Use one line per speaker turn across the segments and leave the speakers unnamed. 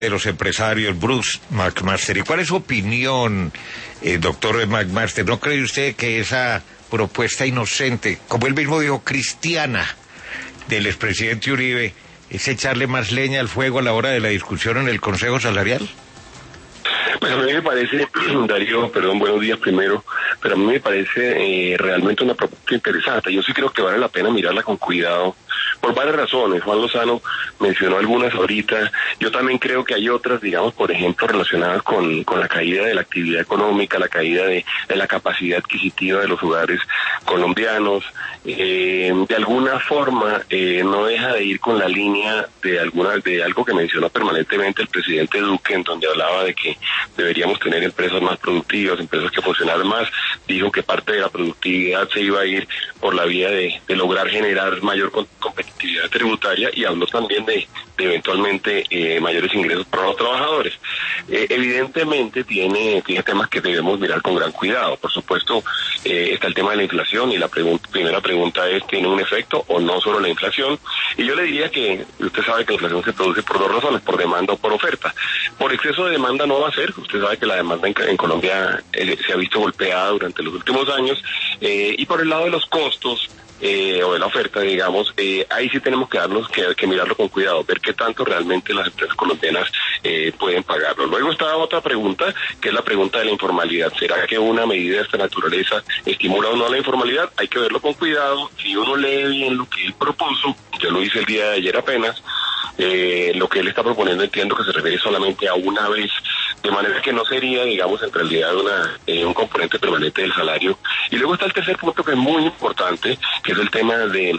de los empresarios, Bruce McMaster. ¿Y cuál es su opinión, doctor McMaster? ¿No cree usted que esa propuesta inocente, como él mismo dijo, cristiana, del expresidente Uribe, es echarle más leña al fuego a la hora de la discusión en el Consejo Salarial?
Pues a mí me parece, Darío, buenos días primero, pero a mí me parece realmente una propuesta interesante. Yo sí creo que vale la pena mirarla con cuidado, por varias razones. Juan Lozano mencionó algunas ahorita. Yo también creo que hay otras, digamos, por ejemplo, relacionadas con la caída de la actividad económica, la caída de la capacidad adquisitiva de los hogares colombianos. De alguna forma, no deja de ir con la línea de algo que menciona permanentemente el presidente Duque, en donde hablaba de que deberíamos tener empresas más productivas, empresas que funcionaran más. Dijo que parte de la productividad se iba a ir por la vía de lograr generar mayor competitividad tributaria, y habló también de eventualmente mayores ingresos para los trabajadores. Evidentemente tiene temas que debemos mirar con gran cuidado. Por supuesto, está el tema de la inflación, y la primera pregunta es, ¿tiene un efecto o no sobre la inflación? Y yo le diría que usted sabe que la inflación se produce por dos razones: por demanda o por oferta. Por exceso de demanda no va a ser. Usted sabe que la demanda en Colombia se ha visto golpeada durante los últimos años, y por el lado de los costos, o de la oferta, digamos, ahí sí tenemos que mirarlo con cuidado, ver qué tanto realmente las empresas colombianas pueden pagarlo. Luego está otra pregunta, que es la pregunta de la informalidad. ¿Será que una medida de esta naturaleza estimula o no la informalidad? Hay que verlo con cuidado. Si uno lee bien lo que él propuso, yo lo hice el día de ayer apenas, lo que él está proponiendo entiendo que se refiere solamente a una vez, de manera que no sería, digamos, en realidad un componente permanente del salario. Y luego está el tercer punto, que es muy importante, que es el tema del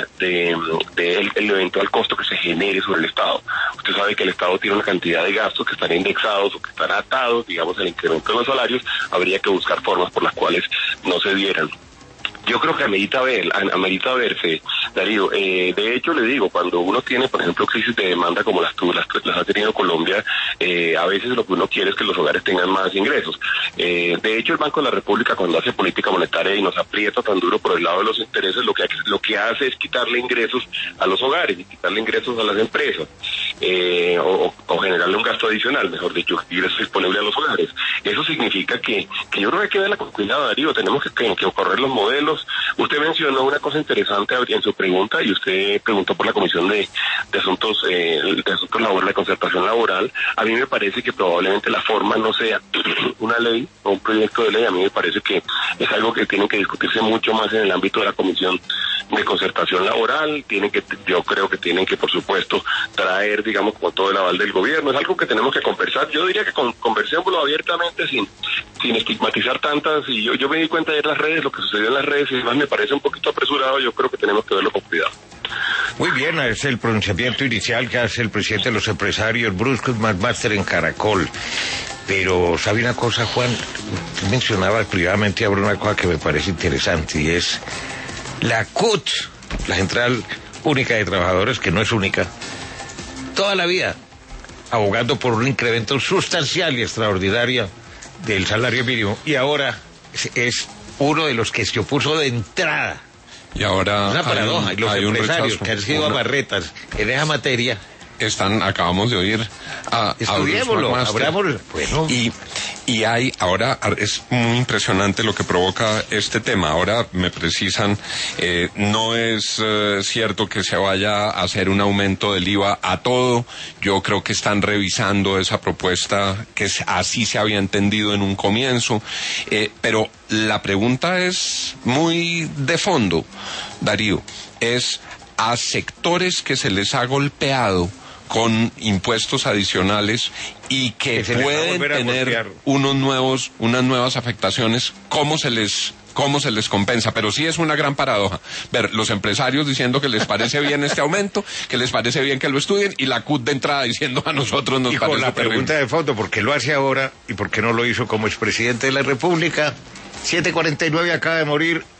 eventual costo que se genere sobre el Estado. Usted sabe que el Estado tiene una cantidad de gastos que están indexados o que están atados, digamos, al incremento de los salarios. Habría que buscar formas por las cuales no se dieran. Yo creo que amerita verse, Darío. De hecho, le digo, cuando uno tiene, por ejemplo, crisis de demanda como las ha tenido Colombia, a veces lo que uno quiere es que los hogares tengan más ingresos. De hecho, el Banco de la República, cuando hace política monetaria y nos aprieta tan duro por el lado de los intereses, lo que hace es quitarle ingresos a los hogares y quitarle ingresos a las empresas, o generarle un gasto adicional, mejor dicho, ingresos disponibles a los hogares. Eso significa que yo creo que hay que verla con cuidado, Darío. Tenemos que correr los modelos. Usted mencionó una cosa interesante en su pregunta, y usted preguntó por la Comisión de Asuntos Laborales, de Concertación Laboral. A mí me parece que probablemente la forma no sea una ley o un proyecto de ley. A mí me parece que es algo que tiene que discutirse mucho más en el ámbito de la Comisión de Concertación Laboral. Yo creo que tienen que, por supuesto, traer, digamos, como todo el aval del gobierno. Es algo que tenemos que conversar. Yo diría que conversémoslo abiertamente, sin estigmatizar tantas. Y yo me di cuenta de las redes, lo que sucedió en las redes, y además me parece un poquito apresurado. Yo creo que tenemos que verlo con cuidado.
Muy bien, es el pronunciamiento inicial que hace el presidente de los empresarios, Bruce McMaster, en Caracol. Pero, ¿sabe una cosa, Juan? Usted mencionaba privadamente ahora una cosa que me parece interesante, y es la CUT, la Central Única de Trabajadores, que no es única, toda la vida abogando por un incremento sustancial y extraordinario del salario mínimo, y ahora es uno de los que se opuso de entrada.
Y ahora
una paradoja. Y los empresarios
rechazo,
que han sido amarretas en esa materia
acabamos de oír
estudiémoslo, abrámoslo. Bueno.
Y ahora es muy impresionante lo que provoca este tema. Ahora me precisan, no es cierto que se vaya a hacer un aumento del IVA a todo. Yo creo que están revisando esa propuesta, que así se había entendido en un comienzo. Pero la pregunta es muy de fondo, Darío. Es a sectores que se les ha golpeado con impuestos adicionales y que pueden tener unas nuevas afectaciones, ¿cómo se les compensa? Pero sí es una gran paradoja ver los empresarios diciendo que les parece bien este aumento, que les parece bien que lo estudien, y la CUT de entrada diciendo a nosotros nos parece
la
terrible.
Pregunta de fondo, ¿por qué lo hace ahora y por qué no lo hizo como expresidente de la República? 7:49, acaba de morir